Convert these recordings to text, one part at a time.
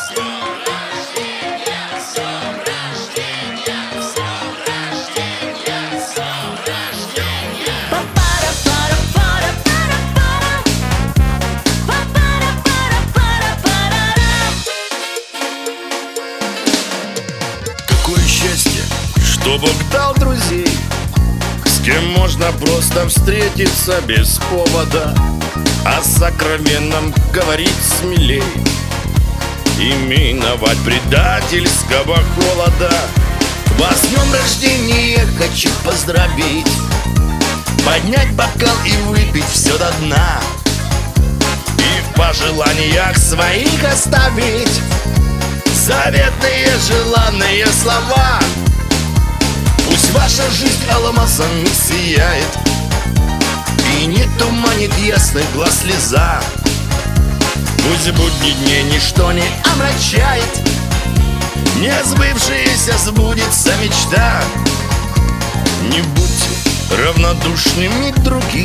Какое счастье, что Бог дал друзей, с кем можно просто встретиться без повода, о сокровенном говорить смелей и миновать предательского холода. Вас с днем рождения хочу поздравить, поднять бокал и выпить все до дна, и в пожеланиях своих оставить заветные желанные слова. Пусть ваша жизнь алмазами сияет и не туманит ясных глаз слеза. Пусть будни дней ничто не омрачает, не сбывшаяся сбудется мечта. Не будьте равнодушными, други,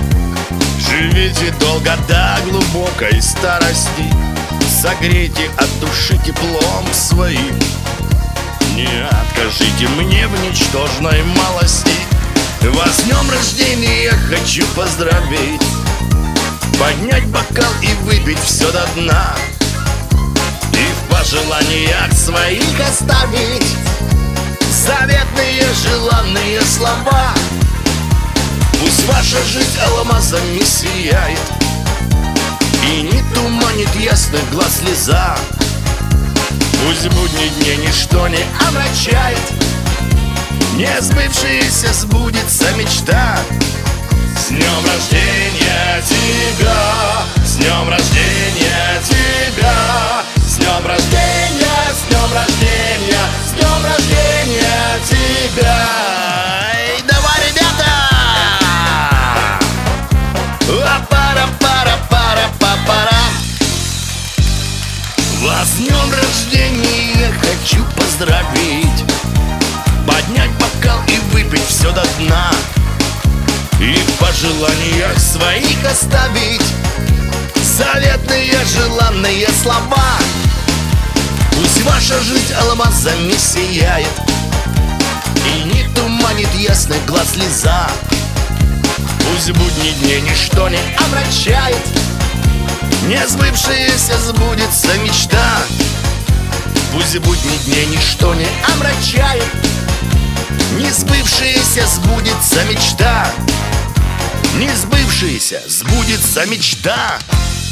живите долго до глубокой старости, согрейте от души теплом своим, не откажите мне в ничтожной малости. Вас с днем рождения хочу поздравить, поднять бокал и выпить все до дна, и в пожеланиях своих оставить заветные желанные слова. Пусть ваша жизнь алмазами сияет и не туманит ясных глаз слеза. Пусть будни дней ничто не омрачает, не сбывшаяся сбудется мечта. С днем рождения тебя, с днем рождения тебя, с днем рождения, с днем рождения, с днем рождения тебя. Эй, давай, ребята! Вас с днем рождения хочу поздравить, поднять бокал и выпить все до дна, и в пожеланиях своих оставить заветные желанные слова. Пусть ваша жизнь алмазами сияет и не туманит ясных глаз слеза. Пусть будни дней ничто не омрачает, не сбывшаяся сбудется мечта. Пусть будни дней ничто не омрачает, не сбывшаяся сбудется мечта. Не сбывшаяся сбудется мечта.